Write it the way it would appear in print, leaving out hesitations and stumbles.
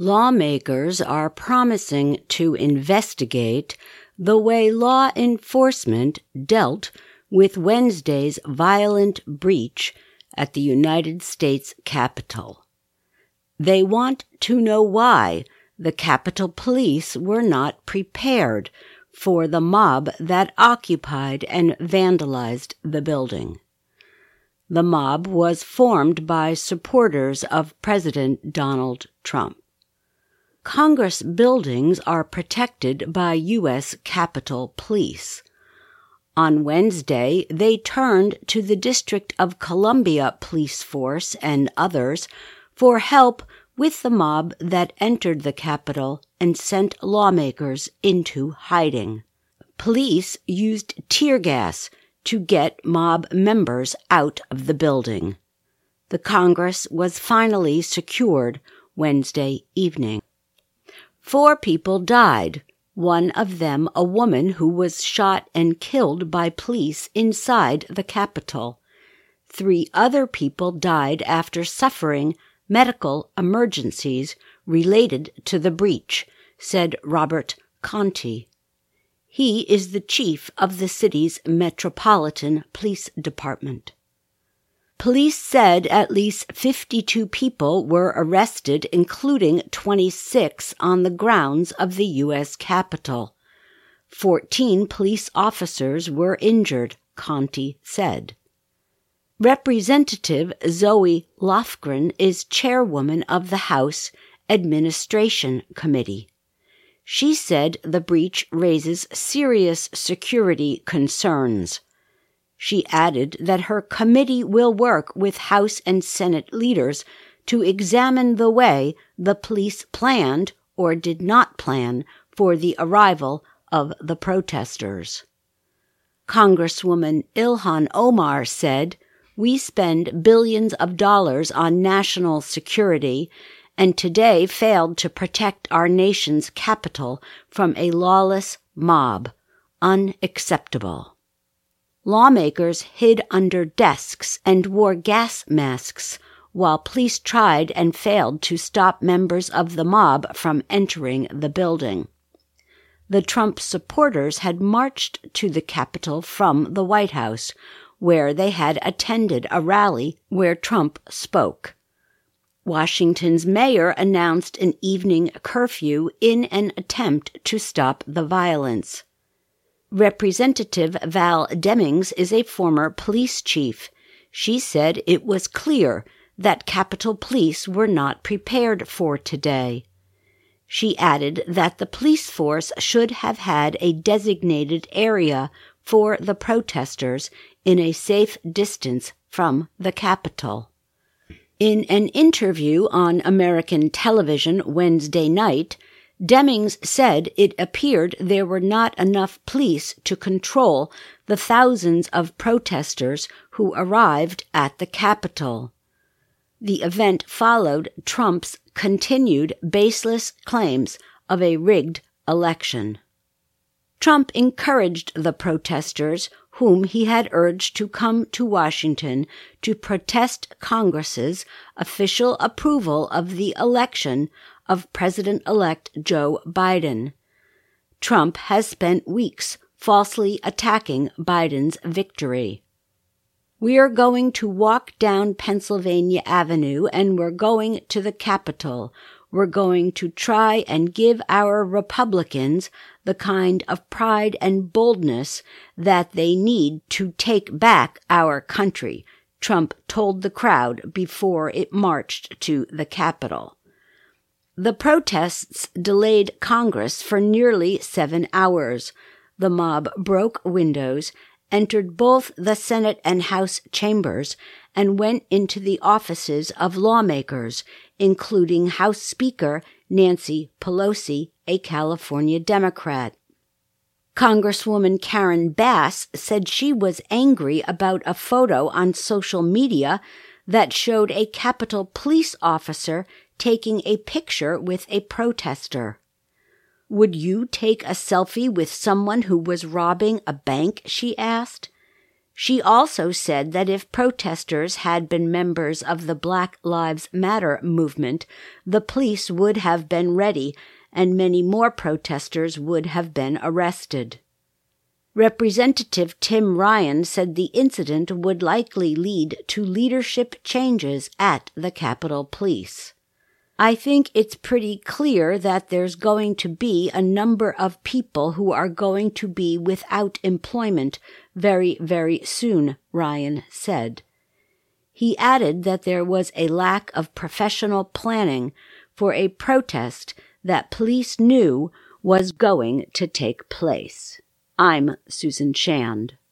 Lawmakers are promising to investigate the way law enforcement dealt with Wednesday's violent breach at the United States Capitol. They want to know why the Capitol Police were not prepared for the mob that occupied and vandalized the building. The mob was formed by supporters of President Donald Trump. Congress buildings are protected by U.S. Capitol Police. On Wednesday, they turned to the District of Columbia Police Force and others for help with the mob that entered the Capitol and sent lawmakers into hiding. Police used tear gas to get mob members out of the building. The Congress was finally secured Wednesday evening. 4 people died, one of them a woman who was shot and killed by police inside the Capitol. 3 other people died after suffering medical emergencies related to the breach, said Robert Conti. He is the chief of the city's Metropolitan Police Department. Police said at least 52 people were arrested, including 26 on the grounds of the U.S. Capitol. 14 police officers were injured, Conti said. Representative Zoe Lofgren is chairwoman of the House Administration Committee. She said the breach raises serious security concerns. She added that her committee will work with House and Senate leaders to examine the way the police planned or did not plan for the arrival of the protesters. Congresswoman Ilhan Omar said, "We spend billions of dollars on national security and today failed to protect our nation's capital from a lawless mob. Unacceptable." Lawmakers hid under desks and wore gas masks while police tried and failed to stop members of the mob from entering the building. The Trump supporters had marched to the Capitol from the White House, where they had attended a rally where Trump spoke. Washington's mayor announced an evening curfew in an attempt to stop the violence. Representative Val Demings is a former police chief. She said it was clear that Capitol Police were not prepared for today. She added that the police force should have had a designated area for the protesters in a safe distance from the Capitol. In an interview on American television Wednesday night, Demings said it appeared there were not enough police to control the thousands of protesters who arrived at the Capitol. The event followed Trump's continued baseless claims of a rigged election. Trump encouraged the protesters, whom he had urged to come to Washington to protest Congress's official approval of the election of President-elect Joe Biden. Trump has spent weeks falsely attacking Biden's victory. "We're going to walk down Pennsylvania Avenue and we're going to the Capitol. We're going to try and give our Republicans the kind of pride and boldness that they need to take back our country," Trump told the crowd before it marched to the Capitol. The protests delayed Congress for nearly 7 hours. The mob broke windows, entered both the Senate and House chambers, and went into the offices of lawmakers, including House Speaker Nancy Pelosi, a California Democrat. Congresswoman Karen Bass said she was angry about a photo on social media that showed a Capitol police officer taking a picture with a protester. "Would you take a selfie with someone who was robbing a bank?" she asked. She also said that if protesters had been members of the Black Lives Matter movement, the police would have been ready and many more protesters would have been arrested. Representative Tim Ryan said the incident would likely lead to leadership changes at the Capitol Police. I think it's pretty clear that there's going to be a number of people who are going to be without employment very, very soon, Ryan said. He added that there was a lack of professional planning for a protest that police knew was going to take place. I'm Susan Shand.